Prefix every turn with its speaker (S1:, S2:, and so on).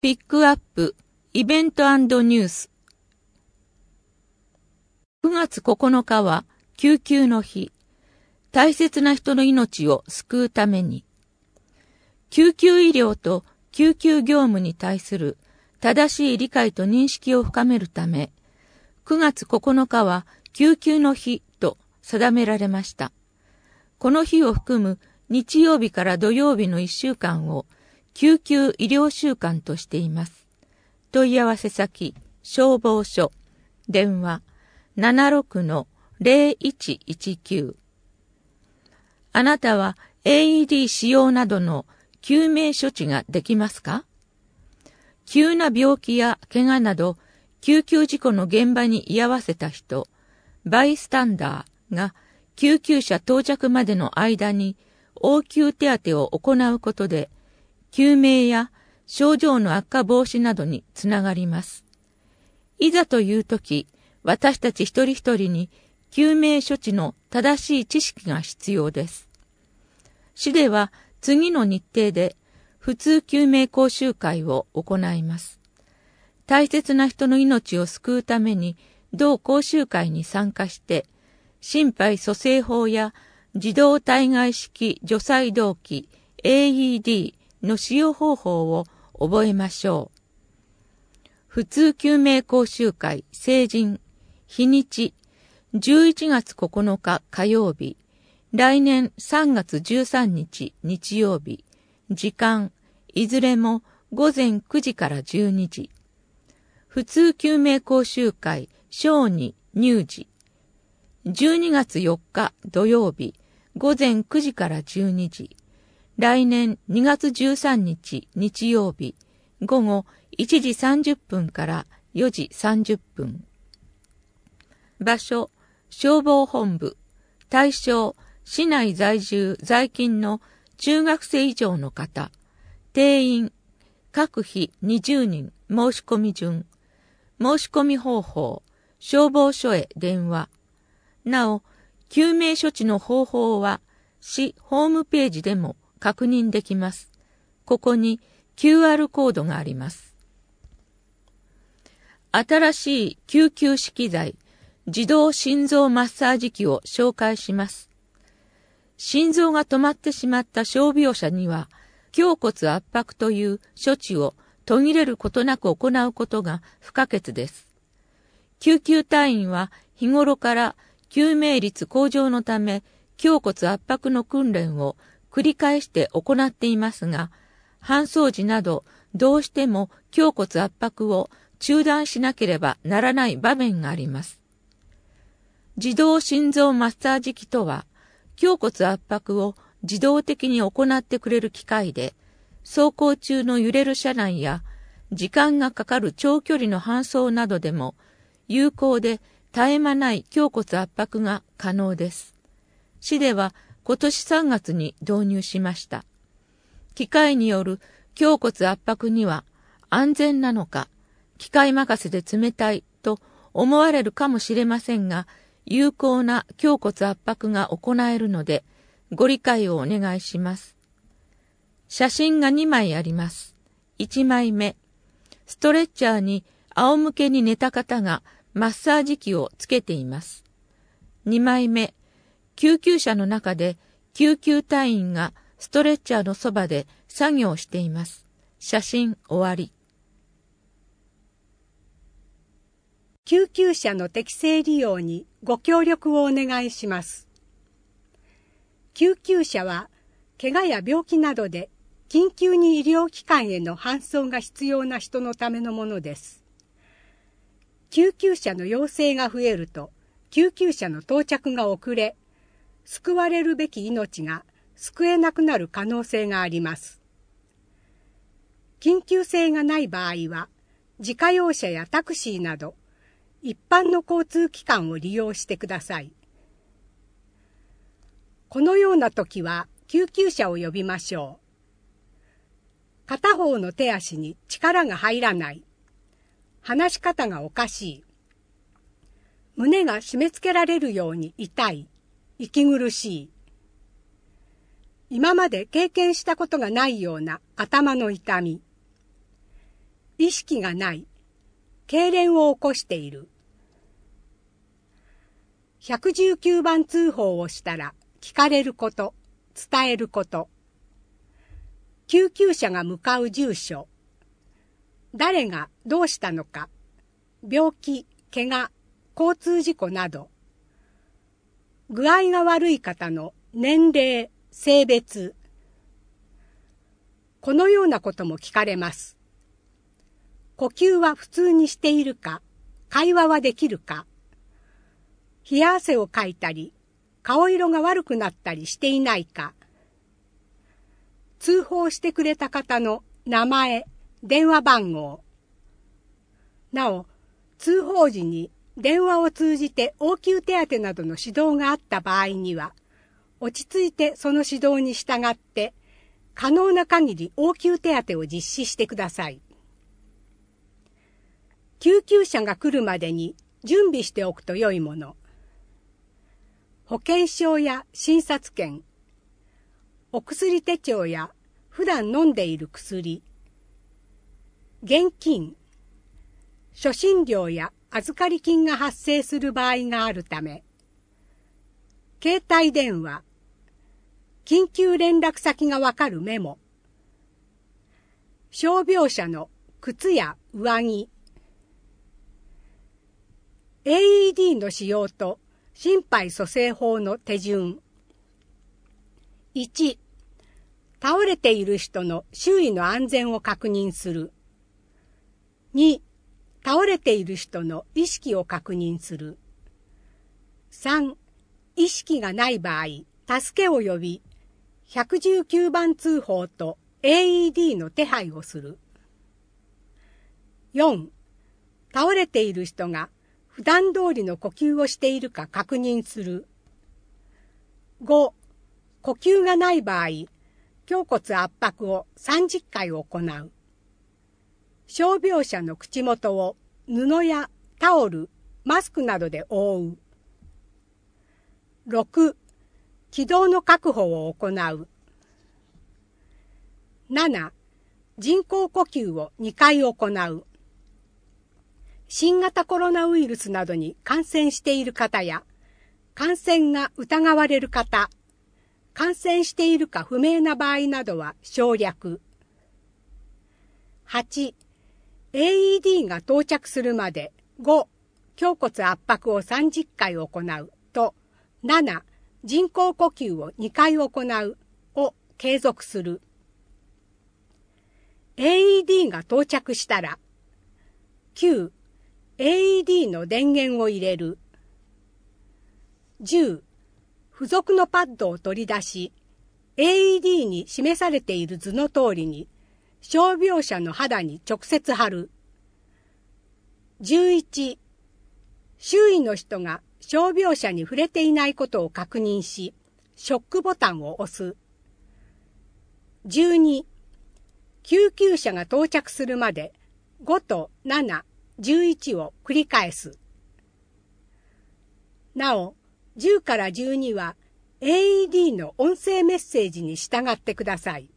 S1: ピックアップイベント&ニュース。9月9日は救急の日。大切な人の命を救うために。救急医療と救急業務に対する正しい理解と認識を深めるため、9月9日は救急の日と定められました。この日を含む日曜日から土曜日の1週間を救急医療週間としています。問い合わせ先、消防署、電話 76-0119。あなたは AED 使用などの救命処置ができますか？急な病気や怪我など救急事故の現場に居合わせた人、バイスタンダーが救急車到着までの間に応急手当てを行うことで、救命や症状の悪化防止などにつながります。いざというとき、私たち一人一人に救命処置の正しい知識が必要です。市では次の日程で普通救命講習会を行います。大切な人の命を救うために同講習会に参加して、心肺蘇生法や自動体外式除細動器 AED の使用方法を覚えましょう。普通救命講習会成人日にち11月9日火曜日、来年3月13日日曜日、時間いずれも午前9時から12時。普通救命講習会小児乳児、12月4日土曜日、午前9時から12時。来年2月13日日曜日、午後1時30分から4時30分。場所、消防本部。対象、市内在住在勤の中学生以上の方。定員、各日20人、申し込み順。申し込み方法、消防署へ電話。なお、救命処置の方法は、市ホームページでも確認できます。ここに QR コードがあります。新しい救急資材、自動心臓マッサージ機を紹介します。心臓が止まってしまった傷病者には、胸骨圧迫という処置を途切れることなく行うことが不可欠です。救急隊員は日頃から救命率向上のため、胸骨圧迫の訓練を繰り返して行っていますが、搬送時などどうしても胸骨圧迫を中断しなければならない場面があります。自動心臓マッサージ機とは、胸骨圧迫を自動的に行ってくれる機械で、走行中の揺れる車内や時間がかかる長距離の搬送などでも有効で絶え間ない胸骨圧迫が可能です。市では今年3月に導入しました。機械による胸骨圧迫には安全なのか、機械任せで冷たいと思われるかもしれませんが、有効な胸骨圧迫が行えるので、ご理解をお願いします。写真が2枚あります。1枚目、ストレッチャーに仰向けに寝た方がマッサージ機をつけています。2枚目、救急車の中で救急隊員がストレッチャーのそばで作業しています。写真終わり。
S2: 救急車の適正利用にご協力をお願いします。救急車は怪我や病気などで緊急に医療機関への搬送が必要な人のためのものです。救急車の要請が増えると救急車の到着が遅れ、救われるべき命が救えなくなる可能性があります。緊急性がない場合は、自家用車やタクシーなど、一般の交通機関を利用してください。このような時は救急車を呼びましょう。片方の手足に力が入らない。話し方がおかしい。胸が締め付けられるように痛い。息苦しい。今まで経験したことがないような頭の痛み。 識がない、痙攣を起こしている。119番通報をしたら聞かれること、伝えること。救急車が向かう住所。誰がどうしたのか、病気、怪我、交通事故など。具合が悪い方の年齢、性別。このようなことも聞かれます。呼吸は普通にしているか、会話はできるか、冷や汗をかいたり、顔色が悪くなったりしていないか、通報してくれた方の名前、電話番号。なお、通報時に電話を通じて応急手当などの指導があった場合には、落ち着いてその指導に従って、可能な限り応急手当を実施してください。救急車が来るまでに準備しておくと良いもの。保険証や診察券、お薬手帳や普段飲んでいる薬、現金、初診料や預かり金が発生する場合があるため、携帯電話、緊急連絡先がわかるメモ、傷病者の靴や上着、AED の使用と心肺蘇生法の手順。1、倒れている人の周囲の安全を確認する。2、倒れている人の意識を確認する。3、意識がない場合、助けを呼び、119番通報と AED の手配をする。4、倒れている人が普段通りの呼吸をしているか確認する。5、呼吸がない場合、胸骨圧迫を30回行う。傷病者の口元を布やタオル、マスクなどで覆う。6、気道の確保を行う。7、人工呼吸を2回行う。新型コロナウイルスなどに感染している方や、感染が疑われる方、感染しているか不明な場合などは省略。8、AED が到着するまで5、胸骨圧迫を30回行うと7、人工呼吸を2回行うを継続する。AED が到着したら9、AED の電源を入れる。10、付属のパッドを取り出し、AED に示されている図の通りに、傷病者の肌に直接貼る。11、周囲の人が傷病者に触れていないことを確認し、ショックボタンを押す。12、救急車が到着するまで5と7、11を繰り返す。なお、10から12は AED の音声メッセージに従ってください。